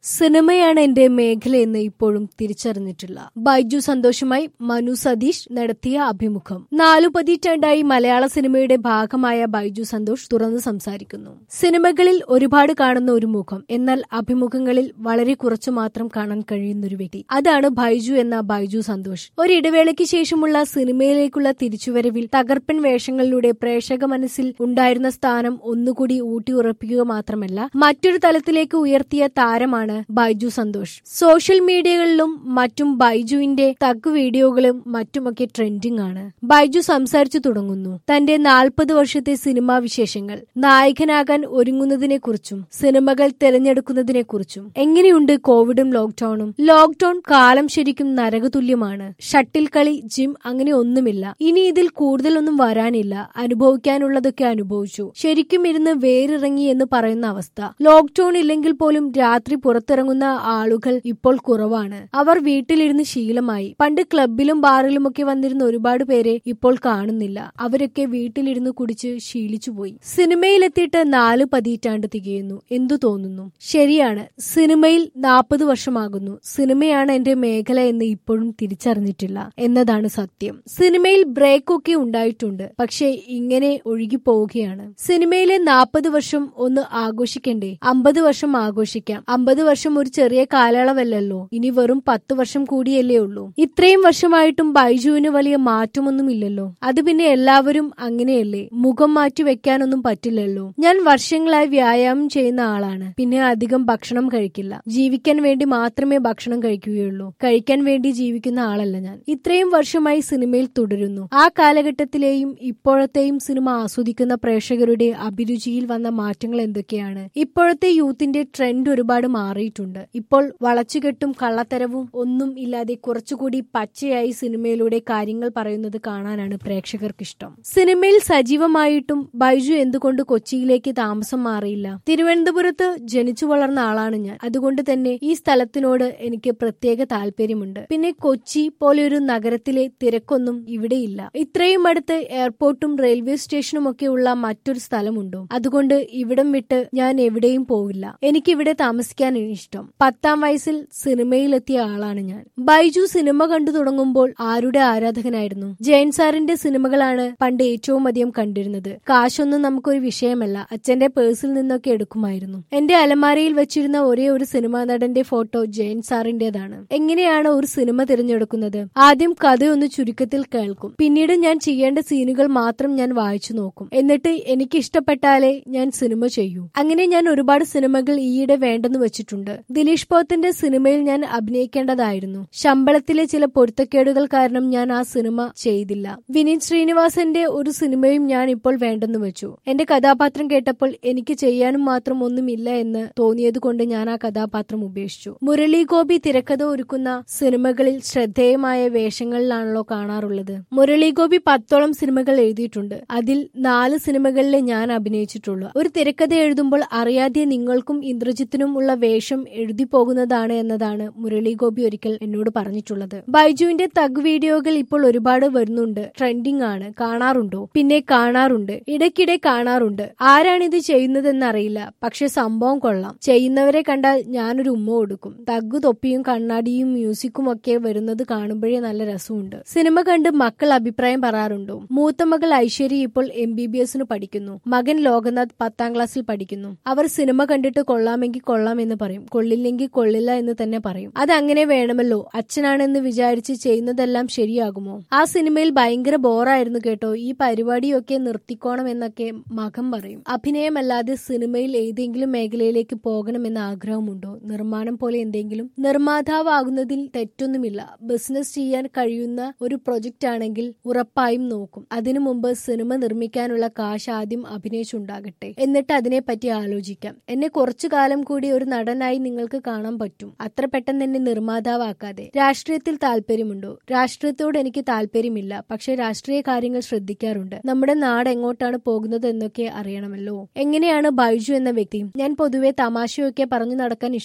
സിനിമയാണ് എന്റെ മേഖലയെന്ന് ഇപ്പോഴും തിരിച്ചറിഞ്ഞിട്ടില്ല. ബൈജു സന്തോഷുമായി മനു സതീഷ് നടത്തിയ അഭിമുഖം. 4 പതിറ്റാണ്ടായി മലയാള സിനിമയുടെ ഭാഗമായ ബൈജു സന്തോഷ് തുറന്നു സംസാരിക്കുന്നു. സിനിമകളിൽ ഒരുപാട് കാണുന്ന ഒരു മുഖം, എന്നാൽ അഭിമുഖങ്ങളിൽ വളരെ കുറച്ചു മാത്രം കാണാൻ കഴിയുന്ന ഒരു വ്യക്തി. അതാണ് ബൈജു എന്ന ബൈജു സന്തോഷ്. ഒരിടവേളയ്ക്ക് ശേഷമുള്ള സിനിമയിലേക്കുള്ള തിരിച്ചുവരവിൽ തകർപ്പൻ വേഷങ്ങളിലൂടെ പ്രേക്ഷക മനസ്സിൽ ഉണ്ടായിരുന്ന സ്ഥാനം ഒന്നുകൂടി ഊട്ടി ഉറപ്പിക്കുക മാത്രമല്ല, മറ്റൊരു തലത്തിലേക്ക് ഉയർത്തിയ താരമാണ് ബൈജു സന്തോഷ്. സോഷ്യൽ മീഡിയകളിലും മറ്റും ബൈജുവിന്റെ തഗ് വീഡിയോകളും മറ്റുമൊക്കെ ട്രെൻഡിംഗ് ആണ്. ബൈജു സംസാരിച്ചു തുടങ്ങുന്നു തന്റെ 40 വർഷത്തെ സിനിമാ വിശേഷങ്ങൾ, നായകനാകാൻ ഒരുങ്ങുന്നതിനെ കുറിച്ചും സിനിമകൾ തിരഞ്ഞെടുക്കുന്നതിനെ കുറിച്ചും. എങ്ങനെയുണ്ട് കോവിഡും ലോക്ക്ഡൌണും? ലോക്ക്ഡൌൺ കാലം ശരിക്കും നരകതുല്യമാണ്. ഷട്ടിൽ കളി, ജിം അങ്ങനെ ഒന്നുമില്ല. ഇനി ഇതിൽ കൂടുതലൊന്നും വരാനില്ല. അനുഭവിക്കാനുള്ളതൊക്കെ അനുഭവിച്ചു. ശരിക്കും ഇരുന്ന് വേരിറങ്ങി എന്ന് പറയുന്ന അവസ്ഥ. ലോക്ക്ഡൌൺ ഇല്ലെങ്കിൽ പോലും രാത്രി പുറത്തിറങ്ങുന്ന ആളുകൾ ഇപ്പോൾ കുറവാണ്. അവർ വീട്ടിലിരുന്ന് ശീലമായി. പണ്ട് ക്ലബിലും ബാറിലുമൊക്കെ വന്നിരുന്ന ഒരുപാട് പേരെ ഇപ്പോൾ കാണുന്നില്ല. അവരൊക്കെ വീട്ടിലിരുന്ന് കുടിച്ച് ശീലിച്ചുപോയി. സിനിമയിലെത്തിയിട്ട് 4 പതിറ്റാണ്ട് തികയുന്നു. എന്തു തോന്നുന്നു? ശരിയാണ്, സിനിമയിൽ 40 വർഷമാകുന്നു. സിനിമയാണ് എന്റെ മേഖല എന്ന് ഇപ്പോഴും തിരിച്ചറിഞ്ഞിട്ടില്ല എന്നതാണ് സത്യം. സിനിമയിൽ ബ്രേക്ക് ഒക്കെ ഉണ്ടായിട്ടുണ്ട്, പക്ഷെ ഇങ്ങനെ ഒഴുകി പോവുകയാണ്. സിനിമയിലെ 40 വർഷം ഒന്ന് ആഘോഷിക്കണ്ടേ? 50 വർഷം ആഘോഷിക്കാം. 50 വർഷം ഒരു ചെറിയ കാലയളവല്ലല്ലോ. ഇനി വെറും 10 വർഷം കൂടിയല്ലേ ഉള്ളൂ. ഇത്രയും വർഷമായിട്ടും ബൈജുവിന് വലിയ മാറ്റമൊന്നുമില്ലല്ലോ. അത് പിന്നെ എല്ലാവരും അങ്ങനെയല്ലേ? മുഖം മാറ്റി വെക്കാനൊന്നും പറ്റില്ലല്ലോ. ഞാൻ വർഷങ്ങളായി വ്യായാമം ചെയ്യുന്ന ആളാണ്. പിന്നെ അധികം ഭക്ഷണം കഴിക്കില്ല. ജീവിക്കാൻ വേണ്ടി മാത്രമേ ഭക്ഷണം കഴിക്കുകയുള്ളൂ. കഴിക്കാൻ വേണ്ടി ജീവിക്കുന്ന ആളല്ല ഞാൻ. ഇത്രയും വർഷമായി സിനിമയിൽ തുടരുന്നു. ആ കാലഘട്ടത്തിലെയും ഇപ്പോഴത്തെയും സിനിമ ആസ്വദിക്കുന്ന പ്രേക്ഷകരുടെ അഭിരുചിയിൽ വന്ന മാറ്റങ്ങൾ എന്തൊക്കെയാണ്? ഇപ്പോഴത്തെ യൂത്തിന്റെ ട്രെൻഡ് ഒരുപാട് മാറിയിട്ടുണ്ട്. ഇപ്പോൾ വളച്ചുകെട്ടും കള്ളത്തരവും ഒന്നും ഇല്ലാതെ കുറച്ചുകൂടി പച്ചയായി സിനിമയിലൂടെ കാര്യങ്ങൾ പറയുന്നത് കാണാനാണ് പ്രേക്ഷകർക്കിഷ്ടം. സിനിമയിൽ സജീവമായിട്ടും ബൈജു എന്തുകൊണ്ട് കൊച്ചിയിലേക്ക് താമസം മാറിയില്ല? തിരുവനന്തപുരത്ത് ജനിച്ചു വളർന്ന ആളാണ് ഞാൻ. അതുകൊണ്ട് തന്നെ ഈ സ്ഥലത്തിനോട് എനിക്ക് പ്രത്യേക താല്പര്യമുണ്ട്. പിന്നെ കൊച്ചി പോലെ ഒരു നഗരത്തിലെ തിരക്കൊന്നും ഇവിടെയില്ല. ഇത്രയും അടുത്ത് എയർപോർട്ടും റെയിൽവേ സ്റ്റേഷനും ഒക്കെ ഉള്ള മറ്റൊരു സ്ഥലമുണ്ടോ? അതുകൊണ്ട് ഇവിടം വിട്ട് ഞാൻ എവിടെയും പോവില്ല. എനിക്കിവിടെ താമസിക്കാൻ ഇഷ്ടം. 10ാം വയസ്സിൽ സിനിമയിലെത്തിയ ആളാണ് ഞാൻ. ബൈജു സിനിമ കണ്ടു തുടങ്ങുമ്പോൾ ആരുടെ ആരാധകനായിരുന്നു? ജയൻ സാറിന്റെ സിനിമകളാണ് പണ്ട് ഏറ്റവും അധികം കണ്ടിരുന്നത്. കാശൊന്നും നമുക്കൊരു വിഷയമല്ല. അച്ഛന്റെ പേഴ്സിൽ നിന്നൊക്കെ എടുക്കുമായിരുന്നു. എന്റെ അലമാരയിൽ വെച്ചിരുന്ന ഒരേ ഒരു സിനിമാ നടന്റെ ഫോട്ടോ ജയൻ സാറിന്റേതാണ്. എങ്ങനെയാണ് ഒരു സിനിമ തിരഞ്ഞെടുക്കുന്നത്? ആദ്യം കഥയൊന്ന് ചുരുക്കത്തിൽ കേൾക്കും. പിന്നീട് ഞാൻ ചെയ്യേണ്ട സീനുകൾ മാത്രം ഞാൻ വായിച്ചു നോക്കും. എന്നിട്ട് എനിക്ക് ഇഷ്ടപ്പെട്ടാലേ ഞാൻ സിനിമ ചെയ്യൂ. അങ്ങനെ ഞാൻ ഒരുപാട് സിനിമകൾ ഈയിടെ വേണ്ടെന്ന് വെച്ചിട്ടുണ്ട്. ദിലീഷ് പോത്തിന്റെ സിനിമയിൽ ഞാൻ അഭിനയിക്കേണ്ടതായിരുന്നു. ശമ്പളത്തിലെ ചില പൊരുത്തക്കേടുകൾ കാരണം ഞാൻ ആ സിനിമ ചെയ്തില്ല. വിനീത് ശ്രീനിവാസന്റെ ഒരു സിനിമയും ഞാൻ ഇപ്പോൾ വേണ്ടെന്ന് വെച്ചു. എന്റെ കഥാപാത്രം കേട്ടപ്പോൾ എനിക്ക് ചെയ്യാനും മാത്രം ഒന്നുമില്ല എന്ന് തോന്നിയത് കൊണ്ട് ഞാൻ ആ കഥാപാത്രം ഉപേക്ഷിച്ചു. മുരളി ഗോപി തിരക്കഥ ഒരുക്കുന്ന സിനിമകളിൽ ശ്രദ്ധേയമായ വേഷങ്ങളിലാണല്ലോ കാണാറുള്ളത്. മുരളി ഗോപി 10ഓളം സിനിമകൾ എഴുതിയിട്ടുണ്ട്. അതിൽ 4 സിനിമകളിലെ ഞാൻ അഭിനയിച്ചിട്ടുള്ളൂ. ഒരു തിരക്കഥ എഴുതുമ്പോൾ അറിയാതെ നിങ്ങൾക്കും ഇന്ദ്രജിത്തിനും ഉള്ള വേഷം എഴുതി പോകുന്നതാണ് എന്നതാണ് മുരളി ഗോപി ഒരിക്കൽ എന്നോട് പറഞ്ഞിട്ടുള്ളത്. ബൈജുവിന്റെ തഗ് വീഡിയോകൾ ഇപ്പോൾ ഒരുപാട് വരുന്നുണ്ട്. ട്രെൻഡിംഗ് ആണ്. കാണാറുണ്ടോ? പിന്നെ കാണാറുണ്ട്. ഇടയ്ക്കിടെ കാണാറുണ്ട്. ആരാണിത് ചെയ്യുന്നതെന്നറിയില്ല. പക്ഷെ സംഭവം കൊള്ളാം. ചെയ്യുന്നവരെ കണ്ടാൽ ഞാനൊരു ഉമ്മ കൊടുക്കും. തഗ് തൊപ്പിയും കണ്ണാടിയും മ്യൂസിക്കും ഒക്കെ വരുന്നത് കാണുമ്പോഴേ നല്ല രസമുണ്ട്. സിനിമ കണ്ട് മക്കൾ അഭിപ്രായം പറയാറുണ്ടോ? മൂത്ത മകൾ ഐശ്വര്യ ഇപ്പോൾ MBBS പഠിക്കുന്നു. മകൻ ലോകനാഥ് 10ാം ക്ലാസ്സിൽ പഠിക്കുന്നു. അവർ സിനിമ കണ്ടിട്ട് കൊള്ളാമെങ്കിൽ കൊള്ളാം എന്ന് പറയും, കൊള്ളില്ലെങ്കിൽ കൊള്ളില്ല എന്ന് തന്നെ പറയും. അതങ്ങനെ വേണമല്ലോ. അച്ഛനാണെന്ന് വിചാരിച്ച് ചെയ്യുന്നതെല്ലാം ശരിയാകുമോ? ആ സിനിമയിൽ ഭയങ്കര ബോറായിരുന്നു കേട്ടോ. ഈ പരിപാടിയൊക്കെ നിർത്തിക്കോണം എന്നൊക്കെ മകൻ പറയും. അഭിനയമല്ലാതെ സിനിമയിൽ ഏതെങ്കിലും മേഖലയിലേക്ക് പോകണമെന്ന ആഗ്രഹമുണ്ടോ? നിർമ്മാണം പോലെ എന്തെങ്കിലും? നിർമ്മാതാവാകുന്നതിൽ തെറ്റൊന്നുമില്ല. ബിസിനസ് ചെയ്യാൻ കഴിയുന്ന ഒരു പ്രൊജക്റ്റ് ആണെങ്കിൽ ഉറപ്പായും നോക്കും. അതിനു മുമ്പ് സിനിമ നിർമ്മിക്കാനുള്ള കാശ് ആദ്യം അഭിനയിച്ചുണ്ടാകട്ടെ, എന്നിട്ട് അതിനെപ്പറ്റി ആലോചിക്കാം. എന്നെ കുറച്ചു കാലം കൂടി ഒരു നടനായി നിങ്ങൾക്ക് കാണാൻ പറ്റും. അത്ര പെട്ടെന്ന് എന്നെ നിർമ്മാതാവാക്കാതെ. രാഷ്ട്രീയത്തിൽ താല്പര്യമുണ്ടോ? രാഷ്ട്രീയത്തോട് എനിക്ക് താല്പര്യമില്ല. പക്ഷെ രാഷ്ട്രീയ കാര്യങ്ങൾ ശ്രദ്ധിക്കാറുണ്ട്. നമ്മുടെ നാട് എങ്ങോട്ടാണ് പോകുന്നത് എന്നൊക്കെ അറിയണമല്ലോ. എങ്ങനെയാണ് ബൈജു എന്ന വ്യക്തി? ഞാൻ പൊതുവെ തമാശയൊക്കെ പറഞ്ഞു നടക്കാൻ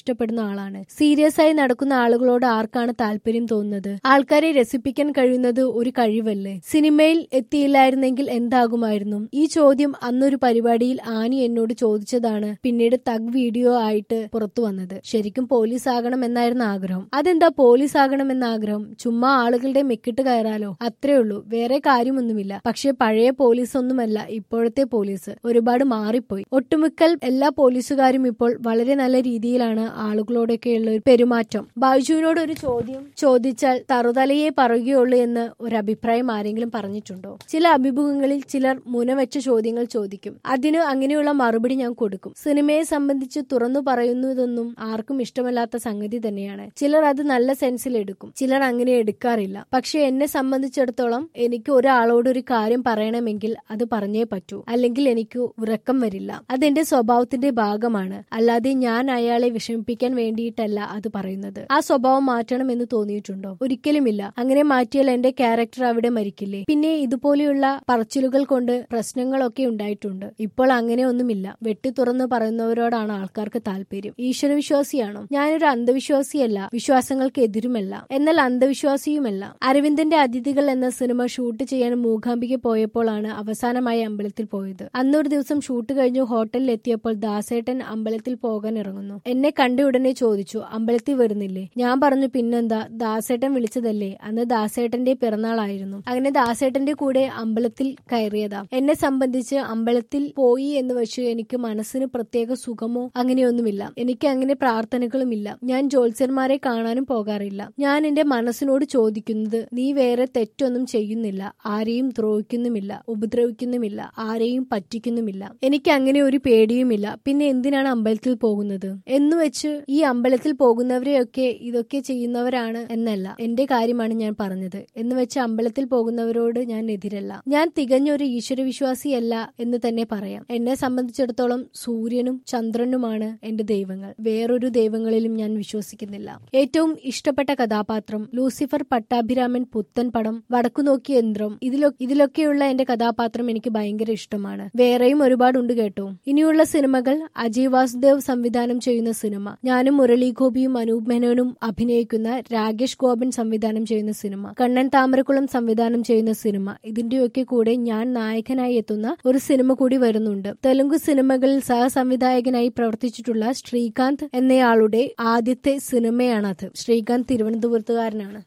ഇഷ്ടപ്പെടുന്ന ആളാണ്. സീരിയസ് ആയി നടക്കുന്ന ആളുകളോട് ആർക്കാണ് താല്പര്യം തോന്നുന്നത്? ആൾക്കാരെ രസിപ്പിക്കാൻ കഴിയുന്നത് ഒരു കഴിവല്ലേ? സിനിമയിൽ എത്തിയില്ലായിരുന്നെങ്കിൽ എന്താകുമായിരുന്നു? ഈ ചോദ്യം അന്നൊരു പരിപാടിയിൽ ആനി എന്നോട് ചോദിച്ചതാണ് പിന്നീട് തഗ് വീഡിയോ ആയിട്ട് പുറത്തു വന്നത്. ശരിക്കും പോലീസ് ആകണം എന്നായിരുന്നു ആഗ്രഹം. അതെന്താ പോലീസ് ആകണമെന്ന ആഗ്രഹം? ചുമ്മാ ആളുകളുടെ മെക്കിട്ട് കയറാലോ, അത്രേ ഉള്ളൂ, വേറെ കാര്യമൊന്നുമില്ല. പക്ഷെ പഴയ പോലീസ് ഒന്നുമല്ല ഇപ്പോഴത്തെ പോലീസ്, ഒരുപാട് മാറിപ്പോയി. ഒട്ടുമിക്കൽ എല്ലാ പോലീസുകാരും ഇപ്പോൾ വളരെ നല്ല രീതിയിലാണ് ആളുകളോടൊക്കെയുള്ള ഒരു പെരുമാറ്റം. ബൈജുവിനോട് ഒരു ചോദ്യം ചോദിച്ചാൽ തറുതലയെ പറയുകയുള്ളൂ എന്ന് ഒരു അഭിപ്രായം ആരെങ്കിലും പറഞ്ഞിട്ടുണ്ടോ? ചില അഭിമുഖങ്ങളിൽ ചിലർ മുനവെച്ച ചോദ്യങ്ങൾ ചോദിക്കും. അതിന് അങ്ങനെയുള്ള മറുപടി ഞാൻ കൊടുക്കും. സിനിമയെ സംബന്ധിച്ച് തുറന്നു പറയുന്നതൊന്നും ആർക്കും ഇഷ്ടമല്ലാത്ത സംഗതി തന്നെയാണ്. ചിലർ അത് നല്ല സെൻസിൽ എടുക്കും, ചിലർ അങ്ങനെ എടുക്കാറില്ല. പക്ഷെ എന്നെ സംബന്ധിച്ചിടത്തോളം എനിക്ക് ഒരാളോട് ഒരു കാര്യം പറയണമെങ്കിൽ അത് പറഞ്ഞേ പറ്റൂ, അല്ലെങ്കിൽ എനിക്ക് ഉറക്കം വരില്ല. അതെന്റെ സ്വഭാവത്തിന്റെ ഭാഗമാണ്, അല്ലാതെ ഞാൻ അയാളെ വിഷമിപ്പിക്കാൻ വേണ്ടിയിട്ടല്ല അത് പറയുന്നത്. ആ സ്വഭാവം മാറ്റണം എന്ന് തോന്നിയിട്ടുണ്ടോ? ഒരിക്കലുമില്ല. അങ്ങനെ മാറ്റിയാൽ എന്റെ ക്യാരക്ടർ അവിടെ മരിക്കില്ലേ? പിന്നെ ഇതുപോലെയുള്ള പറച്ചിലുകൾ കൊണ്ട് പ്രശ്നങ്ങളൊക്കെ ഉണ്ടായിട്ടുണ്ട്. ഇപ്പോൾ അങ്ങനെ ഒന്നുമില്ല. വെട്ടി തുറന്ന് പറയുന്നവരോടാണ് ആൾക്കാർക്ക് താല്പര്യം. ഈശ്വരവിശ്വാസിയാണോ? ഞാനൊരു അന്ധവിശ്വാസിയല്ല, വിശ്വാസങ്ങൾക്ക് എതിരുമല്ല, എന്നാൽ അന്ധവിശ്വാസിയുമല്ല. അരവിന്ദന്റെ അതിഥികൾ എന്ന സിനിമ ഷൂട്ട് ചെയ്യാൻ മൂകാംബിക പോയപ്പോഴാണ് അവസാനമായി അമ്പലത്തിൽ പോയത്. അന്നൊരു ദിവസം ഷൂട്ട് കഴിഞ്ഞ് ഹോട്ടലിൽ എത്തിയപ്പോൾ ദാസേട്ടൻ അമ്പലത്തിൽ പോകാൻ ഇറങ്ങുന്നു. എന്നെ കണ്ട ഉടനെ ചോദിച്ചു, അമ്പലത്തിൽ വരുന്നില്ലേ? ഞാൻ പറഞ്ഞു, പിന്നെന്താ, ദാസേട്ടൻ വിളിച്ചതല്ലേ. അന്ന് ദാസേട്ടന്റെ പിറന്നാളായിരുന്നു. അങ്ങനെ ദാസേട്ടന്റെ കൂടെ അമ്പലത്തിൽ കയറിയതാ. എന്നെ സംബന്ധിച്ച് അമ്പലത്തിൽ പോയി എന്ന് വെച്ച് എനിക്ക് മനസ്സിന് പ്രത്യേക സുഖമോ അങ്ങനെയൊന്നുമില്ല. എനിക്ക് അങ്ങനെ പ്രാർത്ഥനകളുമില്ല. ഞാൻ ജ്യോത്സ്യന്മാരെ കാണാനും പോകാറില്ല. ഞാൻ എന്റെ മനസ്സിനോട് ചോദിക്കുന്നത്, നീ വേറെ തെറ്റൊന്നും ചെയ്യുന്നില്ല, ആരെയും ദ്രോഹിക്കുന്നുമില്ല, ഉപദ്രവിക്കുന്നുമില്ല, ആരെയും പറ്റിക്കുന്നുമില്ല. എനിക്ക് അങ്ങനെ ഒരു പേടിയുമില്ല. പിന്നെ എന്തിനാണ് അമ്പലത്തിൽ പോകുന്നത് എന്നുവെച്ച് ഈ അമ്പലത്തിൽ പോകുന്നവരെയൊക്കെ ഇതൊക്കെ ചെയ്യുന്നവരാണ് എന്നല്ല, എന്റെ കാര്യമാണ് ഞാൻ പറഞ്ഞത്. എന്ന് വെച്ച് അമ്പലത്തിൽ പോകുന്നവരോട് ഞാൻ എതിരല്ല. ഞാൻ തികഞ്ഞൊരു ഈശ്വരവിശ്വാസിയല്ല എന്ന് തന്നെ പറയാം. എന്നെ സംബന്ധിച്ചിടത്തോളം സൂര്യനും ചന്ദ്രനുമാണ് എന്റെ ദൈവങ്ങൾ. വേറൊരു ദൈവങ്ങളിലും ഞാൻ വിശ്വസിക്കുന്നില്ല. ഏറ്റവും ഇഷ്ടപ്പെട്ട കഥാപാത്രം ലൂസിഫർ, പട്ടാഭിരാമൻ, പുത്തൻ പടം, വടക്കുനോക്കി യന്ത്രം, ഇതിലൊക്കെയുള്ള എന്റെ കഥാപാത്രം എനിക്ക് ഭയങ്കര ഇഷ്ടമാണ്. വേറെയും ഒരുപാടുണ്ട് കേട്ടോ. ഇനിയുള്ള സിനിമകൾ അജയ് വാസുദേവ് സംവിധാനം ചെയ്യുന്ന സിനിമ, ഞാനും മുരളി ഗോപിയും അനൂപ് മേനോനും അഭിനയിക്കുന്ന രാകേഷ് ഗോപൻ സംവിധാനം ചെയ്യുന്ന സിനിമ, കണ്ണൻ താമരക്കുളം സംവിധാനം ചെയ്യുന്ന സിനിമ, ഇതിന്റെയൊക്കെ കൂടെ ഞാൻ നായകനായി എത്തുന്ന ഒരു സിനിമ കൂടി വരുന്നുണ്ട്. തെലുങ്ക് സിനിമകളിൽ സഹസംവിധായകനായി പ്രവർത്തിച്ചിട്ടുള്ള ശ്രീകാന്ത് എന്നയാളുടെ ആദ്യത്തെ സിനിമയാണത്. ശ്രീകാന്ത് തിരുവനന്തപുരത്തുകാരനാണ്.